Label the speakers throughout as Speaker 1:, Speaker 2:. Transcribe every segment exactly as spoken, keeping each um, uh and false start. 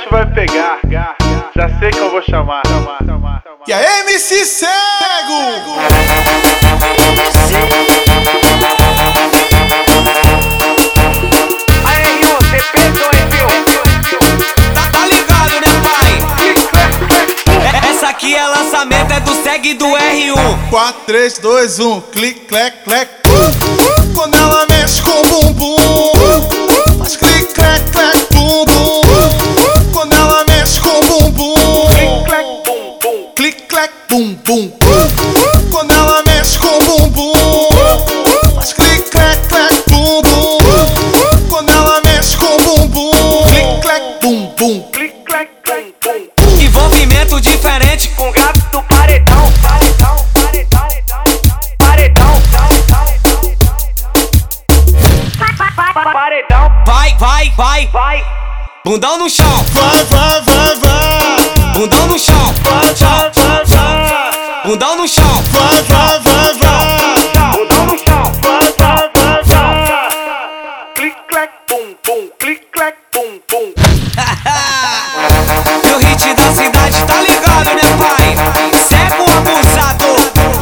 Speaker 1: bicho vai pegar. Já sei que eu vou chamar.
Speaker 2: E a M C Cego!
Speaker 3: A R um, cê pensou, hein, viu?
Speaker 4: Tá, tá ligado, né, pai? Essa aqui é lançamento, é do Seg do R um.
Speaker 2: quatro, três, dois, um, clique, clec, clec. Quando ela mexe com o bumbum, faz clique, clec, clec, bum, bum. Quando ela mexe com o bumbum, clique, clec, bum, bum. Quando ela mexe com o bumbum, faz clique, clec, clec, bum, bum. Quando ela mexe com o bumbum, clique, clec, bum, bum.
Speaker 4: Envolvimento diferente
Speaker 3: Com gato do paredão, paredão, paredão, paredão, paredão,
Speaker 4: Vai, vai, vai,
Speaker 3: vai,
Speaker 4: bundão no chão,
Speaker 2: Vai, vai, vai, vai.
Speaker 4: bundão no chão,
Speaker 2: Vai, vai, vai, vai.
Speaker 4: bundão no chão.
Speaker 2: Vai, vai, vai, vai.
Speaker 3: bundão no chão,
Speaker 2: Vai, vai, vai, vai.
Speaker 3: clic, clac, pum, pum, clic, clac, pum, pum.
Speaker 4: E o hit da cidade, tá ligado, né, pai? Cego abusador.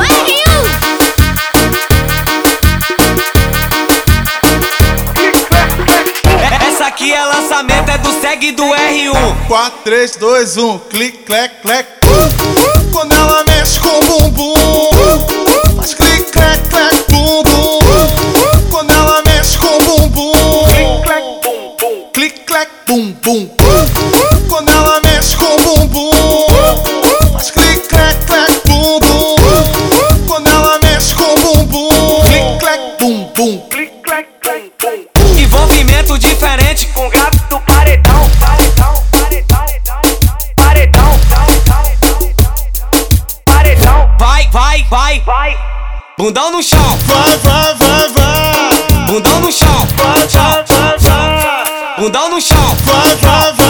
Speaker 4: Essa aqui é lançamento, é do Seg do R um.
Speaker 2: quatro, três, dois, um, clique, clec, clec. Quando ela mexe com o bumbum, faz clique, clec, clec, bum, bum. Quando ela mexe com o bumbum, clique, clec, bum, bum. Quando ela mexe com o bumbum, faz clique, clec, clec, bum, bum. Quando ela mexe com o bumbum, clique, clec, bum, bum.
Speaker 4: Envolvimento diferente
Speaker 3: Com gato do paredão, paredão, paredão, paredão, paredão,
Speaker 4: Vai, vai, vai,
Speaker 3: vai,
Speaker 4: bundão no chão,
Speaker 2: Vai, vai, vai, vai.
Speaker 4: bundão no chão,
Speaker 2: Vai, vai, vai, vai.
Speaker 4: bundão no chão.
Speaker 2: Vai, vai, vai.